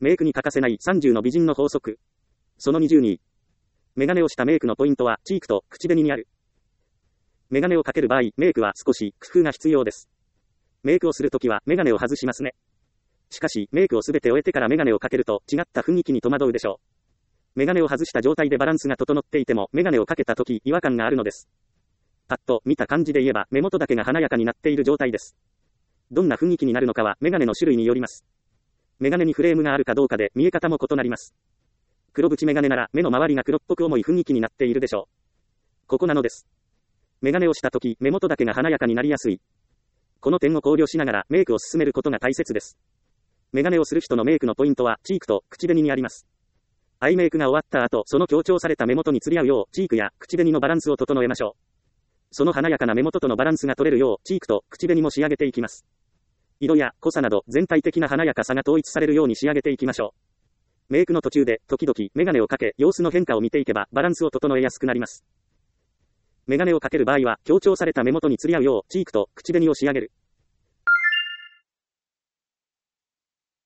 メイクに欠かせない30の美人の法則。その22。メガネをしたメイクのポイントは、チークと口紅にある。メガネをかける場合、メイクは少し工夫が必要です。メイクをするときは、メガネを外しますね。しかし、メイクをすべて終えてからメガネをかけると、違った雰囲気に戸惑うでしょう。メガネを外した状態でバランスが整っていても、メガネをかけたとき、違和感があるのです。パッと見た感じで言えば、目元だけが華やかになっている状態です。どんな雰囲気になるのかは、メガネの種類によります。メガネにフレームがあるかどうかで見え方も異なります。黒縁メガネなら目の周りが黒っぽく重い雰囲気になっているでしょう。ここなのです。メガネをしたとき、目元だけが華やかになりやすい。この点を考慮しながらメイクを進めることが大切です。メガネをする人のメイクのポイントは、チークと口紅にあります。アイメイクが終わった後、その強調された目元に釣り合うよう、チークや口紅のバランスを整えましょう。その華やかな目元とのバランスが取れるよう、チークと口紅も仕上げていきます。色や濃さなど全体的な華やかさが統一されるように仕上げていきましょう。メイクの途中で時々メガネをかけ様子の変化を見ていけばバランスを整えやすくなります。メガネをかける場合は強調された目元に釣り合うようチークと口紅を仕上げる。